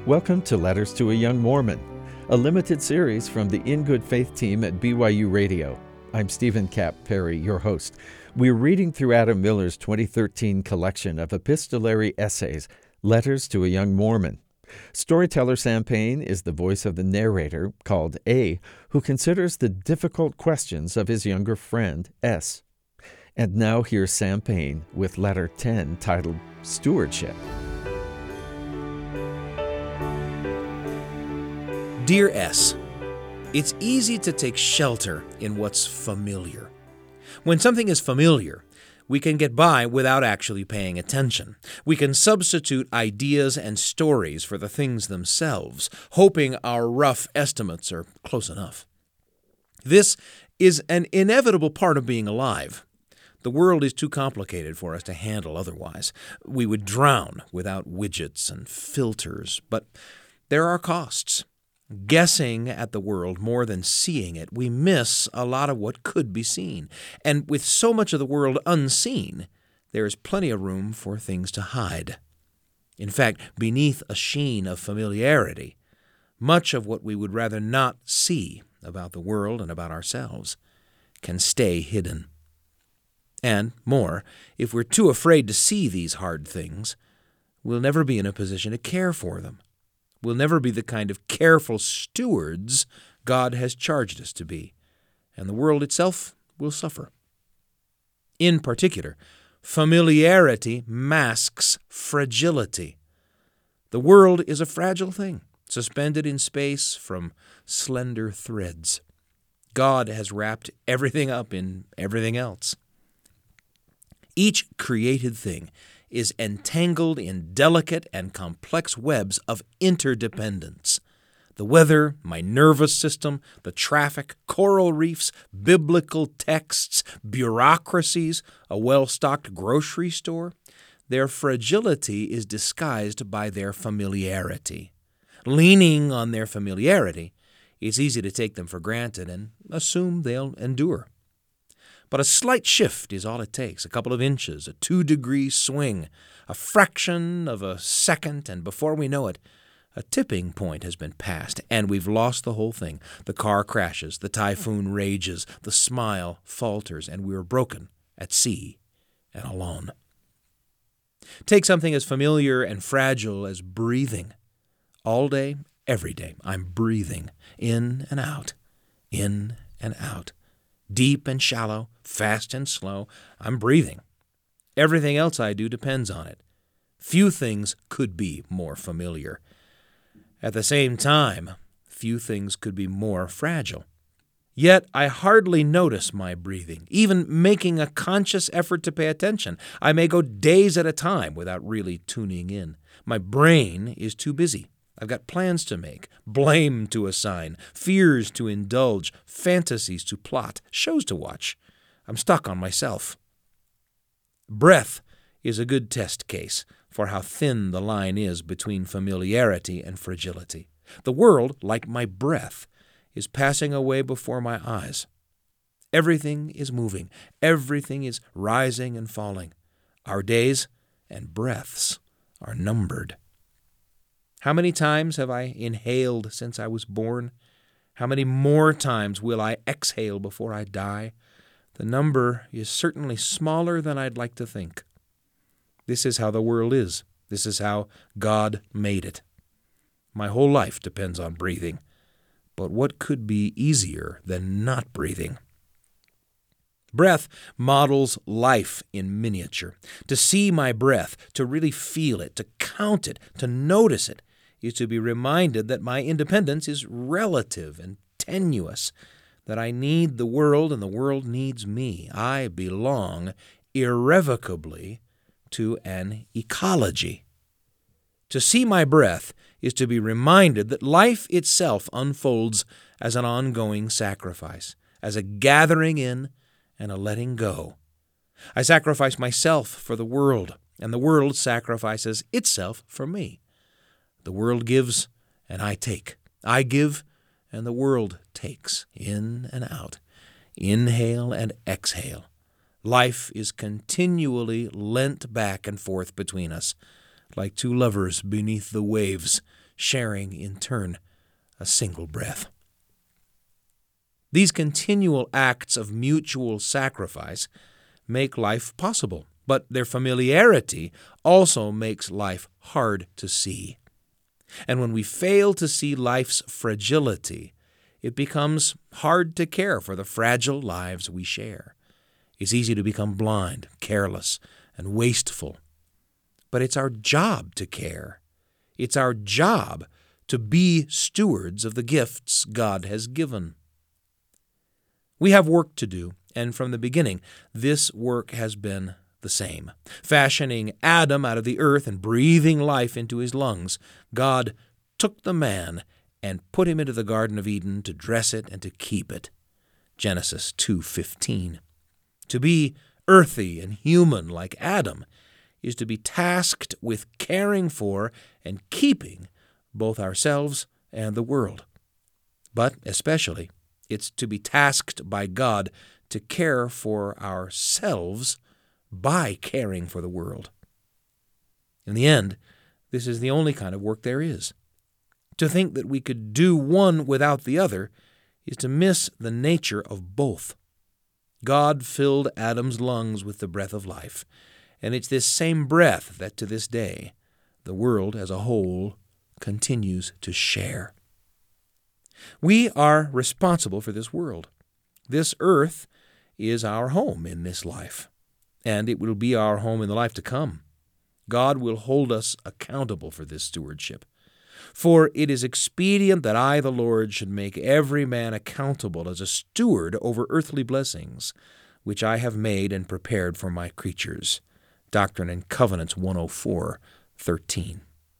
Welcome to Letters to a Young Mormon, a limited series from the In Good Faith team at BYU Radio. I'm Stephen Cap Perry, your host. We're reading through Adam Miller's 2013 collection of epistolary essays, Letters to a Young Mormon. Storyteller Sam Payne is the voice of the narrator, called A, who considers the difficult questions of his younger friend, S. And now here's Sam Payne with Letter 10, titled Stewardship. Dear S, it's easy to take shelter in what's familiar. When something is familiar, we can get by without actually paying attention. We can substitute ideas and stories for the things themselves, hoping our rough estimates are close enough. This is an inevitable part of being alive. The world is too complicated for us to handle otherwise. We would drown without widgets and filters, but there are costs. Guessing at the world more than seeing it, we miss a lot of what could be seen. And with so much of the world unseen, there is plenty of room for things to hide. In fact, beneath a sheen of familiarity, much of what we would rather not see about the world and about ourselves can stay hidden. And more, if we're too afraid to see these hard things, we'll never be in a position to care for them. We'll never be the kind of careful stewards God has charged us to be, and the world itself will suffer. In particular, familiarity masks fragility. The world is a fragile thing, suspended in space from slender threads. God has wrapped everything up in everything else. Each created thing is entangled in delicate and complex webs of interdependence. The weather, my nervous system, the traffic, coral reefs, biblical texts, bureaucracies, a well-stocked grocery store, their fragility is disguised by their familiarity. Leaning on their familiarity, it's easy to take them for granted and assume they'll endure. But a slight shift is all it takes, a couple of inches, a 2-degree swing, a fraction of a second, and before we know it, a tipping point has been passed, and we've lost the whole thing. The car crashes, the typhoon rages, the smile falters, and we're broken at sea and alone. Take something as familiar and fragile as breathing. All day, every day, I'm breathing in and out, in and out. Deep and shallow, fast and slow, I'm breathing. Everything else I do depends on it. Few things could be more familiar. At the same time, few things could be more fragile. Yet I hardly notice my breathing, even making a conscious effort to pay attention. I may go days at a time without really tuning in. My brain is too busy. I've got plans to make, blame to assign, fears to indulge, fantasies to plot, shows to watch. I'm stuck on myself. Breath is a good test case for how thin the line is between familiarity and fragility. The world, like my breath, is passing away before my eyes. Everything is moving. Everything is rising and falling. Our days and breaths are numbered. How many times have I inhaled since I was born? How many more times will I exhale before I die? The number is certainly smaller than I'd like to think. This is how the world is. This is how God made it. My whole life depends on breathing. But what could be easier than not breathing? Breath models life in miniature. To see my breath, to really feel it, to count it, to notice it, is to be reminded that my independence is relative and tenuous, that I need the world and the world needs me. I belong irrevocably to an ecology. To see my breath is to be reminded that life itself unfolds as an ongoing sacrifice, as a gathering in and a letting go. I sacrifice myself for the world, and the world sacrifices itself for me. The world gives, and I take. I give, and the world takes, in and out. Inhale and exhale. Life is continually lent back and forth between us, like two lovers beneath the waves, sharing in turn a single breath. These continual acts of mutual sacrifice make life possible, but their familiarity also makes life hard to see. And when we fail to see life's fragility, it becomes hard to care for the fragile lives we share. It's easy to become blind, careless, and wasteful. But it's our job to care. It's our job to be stewards of the gifts God has given. We have work to do, and from the beginning, this work has been the same. Fashioning Adam out of the earth and breathing life into his lungs, God took the man and put him into the Garden of Eden to dress it and to keep it. Genesis 2:15. To be earthy and human like Adam is to be tasked with caring for and keeping both ourselves and the world. But especially, it's to be tasked by God to care for ourselves by caring for the world. In the end, this is the only kind of work there is. To think that we could do one without the other is to miss the nature of both. God filled Adam's lungs with the breath of life, and it's this same breath that to this day the world as a whole continues to share. We are responsible for this world. This earth is our home in this life, and it will be our home in the life to come. God will hold us accountable for this stewardship. For it is expedient that I, the Lord, should make every man accountable as a steward over earthly blessings, which I have made and prepared for my creatures. Doctrine and Covenants 104:13.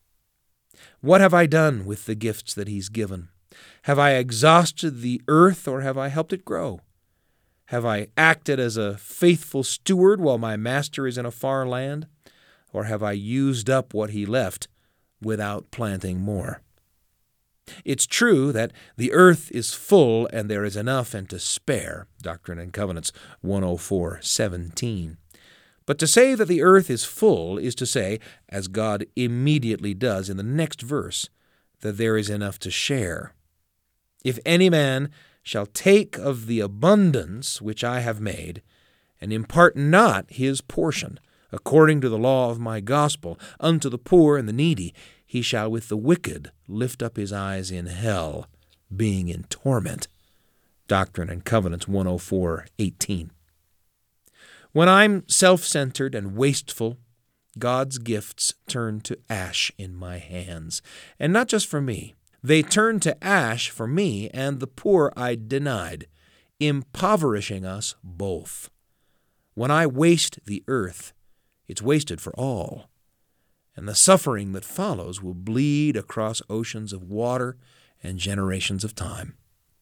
What have I done with the gifts that He's given? Have I exhausted the earth, or have I helped it grow? Have I acted as a faithful steward while my master is in a far land? Or have I used up what he left without planting more? It's true that the earth is full and there is enough and to spare, Doctrine and Covenants 104:17. But to say that the earth is full is to say, as God immediately does in the next verse, that there is enough to share. If any man shall take of the abundance which I have made, and impart not his portion, according to the law of my gospel, unto the poor and the needy, he shall with the wicked lift up his eyes in hell, being in torment. Doctrine and Covenants 104:18. When I'm self-centered and wasteful, God's gifts turn to ash in my hands. And not just for me. They turn to ash for me and the poor I denied, impoverishing us both. When I waste the earth, it's wasted for all, and the suffering that follows will bleed across oceans of water and generations of time.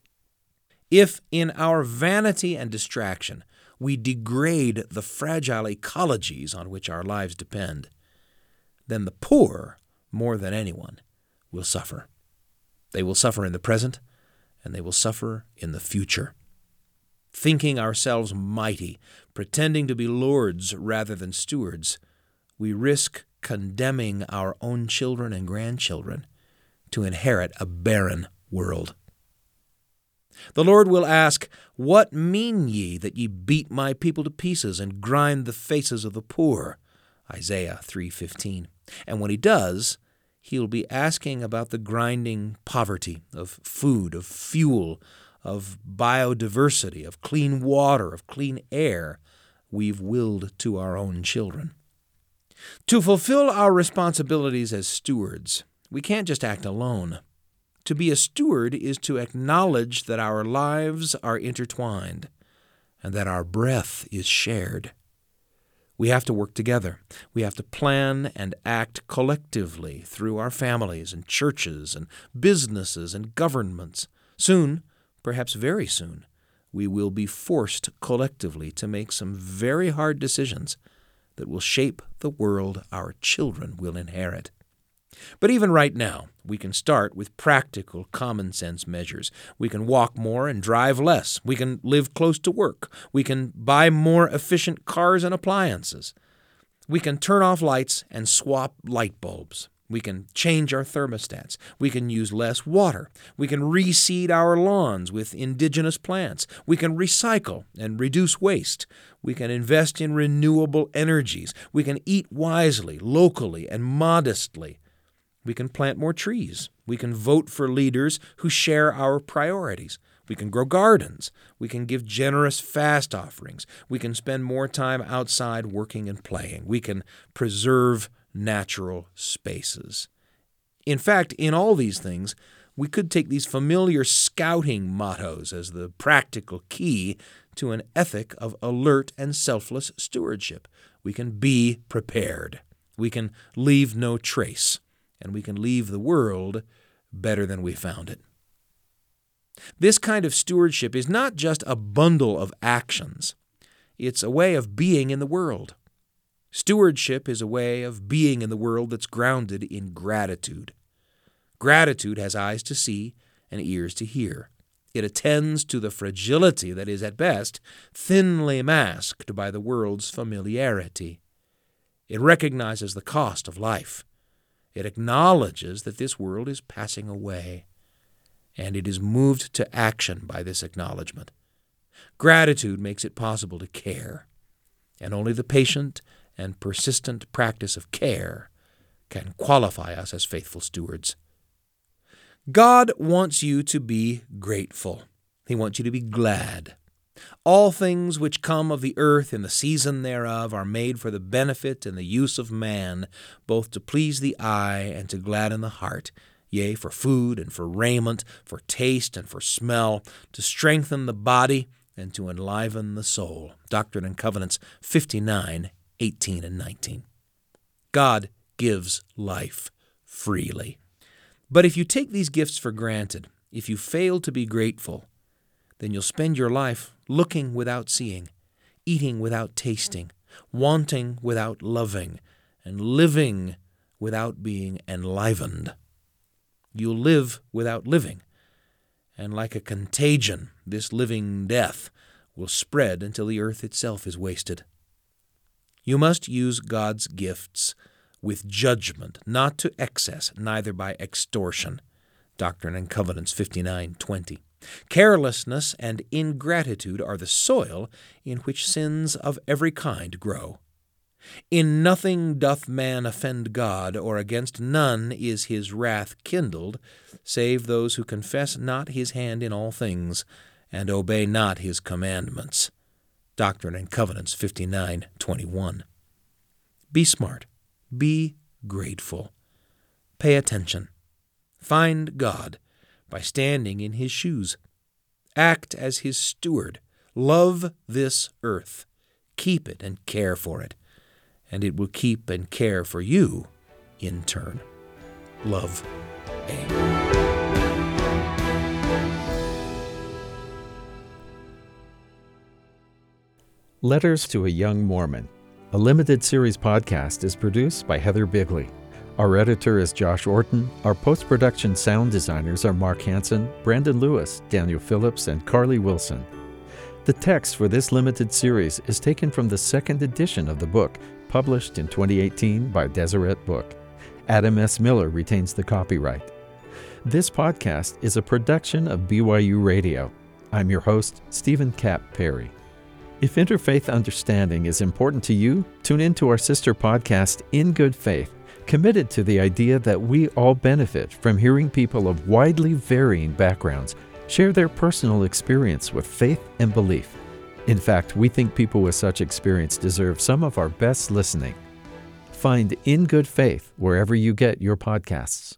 If in our vanity and distraction we degrade the fragile ecologies on which our lives depend, then the poor, more than anyone, will suffer. They will suffer in the present, and they will suffer in the future. Thinking ourselves mighty, pretending to be lords rather than stewards, we risk condemning our own children and grandchildren to inherit a barren world. The Lord will ask, "What mean ye that ye beat my people to pieces and grind the faces of the poor?" Isaiah 3:15. And when He does, He'll be asking about the grinding poverty of food, of fuel, of biodiversity, of clean water, of clean air we've willed to our own children. To fulfill our responsibilities as stewards, we can't just act alone. To be a steward is to acknowledge that our lives are intertwined and that our breath is shared. We have to work together. We have to plan and act collectively through our families and churches and businesses and governments. Soon, perhaps very soon, we will be forced collectively to make some very hard decisions that will shape the world our children will inherit. But even right now, we can start with practical common sense measures. We can walk more and drive less. We can live close to work. We can buy more efficient cars and appliances. We can turn off lights and swap light bulbs. We can change our thermostats. We can use less water. We can reseed our lawns with indigenous plants. We can recycle and reduce waste. We can invest in renewable energies. We can eat wisely, locally, and modestly. We can plant more trees. We can vote for leaders who share our priorities. We can grow gardens. We can give generous fast offerings. We can spend more time outside working and playing. We can preserve natural spaces. In fact, in all these things, we could take these familiar scouting mottos as the practical key to an ethic of alert and selfless stewardship. We can be prepared. We can leave no trace. And we can leave the world better than we found it. This kind of stewardship is not just a bundle of actions. It's a way of being in the world. Stewardship is a way of being in the world that's grounded in gratitude. Gratitude has eyes to see and ears to hear. It attends to the fragility that is, at best, thinly masked by the world's familiarity. It recognizes the cost of life. It acknowledges that this world is passing away, and it is moved to action by this acknowledgement. Gratitude makes it possible to care, and only the patient and persistent practice of care can qualify us as faithful stewards. God wants you to be grateful. He wants you to be glad. All things which come of the earth in the season thereof are made for the benefit and the use of man, both to please the eye and to gladden the heart, yea, for food and for raiment, for taste and for smell, to strengthen the body and to enliven the soul. Doctrine and Covenants 59:18 and 19. God gives life freely. But if you take these gifts for granted, if you fail to be grateful, then you'll spend your life looking without seeing, eating without tasting, wanting without loving, and living without being enlivened. You'll live without living, and like a contagion, this living death will spread until the earth itself is wasted. You must use God's gifts with judgment, not to excess, neither by extortion. Doctrine and Covenants 59:20. Carelessness and ingratitude are the soil in which sins of every kind grow. In nothing doth man offend God, or against none is his wrath kindled, save those who confess not his hand in all things, and obey not his commandments. Doctrine and Covenants 59:21. Be smart. Be grateful. Pay attention. Find God by standing in his shoes. Act as his steward. Love this earth. Keep it and care for it, and it will keep and care for you in turn. Love, A. Letters to a Young Mormon, a limited series podcast, is produced by Heather Bigley. Our editor is Josh Orton. Our post-production sound designers are Mark Hansen, Brandon Lewis, Daniel Phillips, and Carly Wilson. The text for this limited series is taken from the second edition of the book, published in 2018 by Deseret Book. Adam S. Miller retains the copyright. This podcast is a production of BYU Radio. I'm your host, Stephen Cap Perry. If interfaith understanding is important to you, tune in to our sister podcast, In Good Faith, committed to the idea that we all benefit from hearing people of widely varying backgrounds share their personal experience with faith and belief. In fact, we think people with such experience deserve some of our best listening. Find In Good Faith wherever you get your podcasts.